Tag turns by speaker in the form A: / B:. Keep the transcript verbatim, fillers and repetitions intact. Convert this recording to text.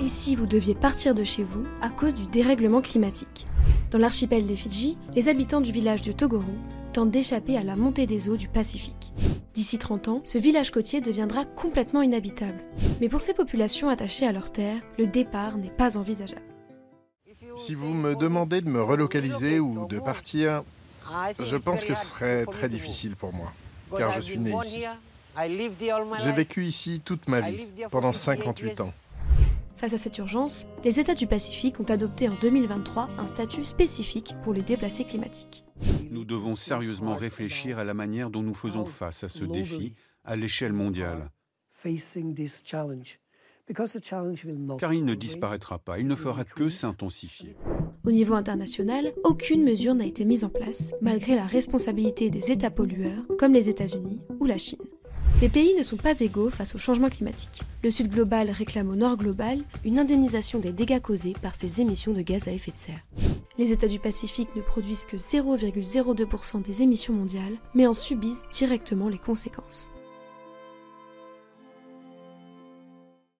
A: Et si vous deviez partir de chez vous à cause du dérèglement climatique? Dans l'archipel des Fidji, les habitants du village de Togoro tentent d'échapper à la montée des eaux du Pacifique. D'ici trente ans, ce village côtier deviendra complètement inhabitable. Mais pour ces populations attachées à leurs terres, le départ n'est pas envisageable.
B: Si vous me demandez de me relocaliser ou de partir, je pense que ce serait très difficile pour moi, car je suis né ici. J'ai vécu ici toute ma vie, pendant cinquante-huit ans.
A: Face à cette urgence, les États du Pacifique ont adopté en deux mille vingt-trois un statut spécifique pour les déplacés climatiques.
C: Nous devons sérieusement réfléchir à la manière dont nous faisons face à ce défi à l'échelle mondiale. Car il ne disparaîtra pas, il ne fera que s'intensifier.
A: Au niveau international, aucune mesure n'a été mise en place, malgré la responsabilité des États pollueurs, comme les États-Unis ou la Chine. Les pays ne sont pas égaux face au changement climatique. Le Sud global réclame au Nord global une indemnisation des dégâts causés par ses émissions de gaz à effet de serre. Les États du Pacifique ne produisent que zéro virgule zéro deux pour cent des émissions mondiales, mais en subissent directement les conséquences.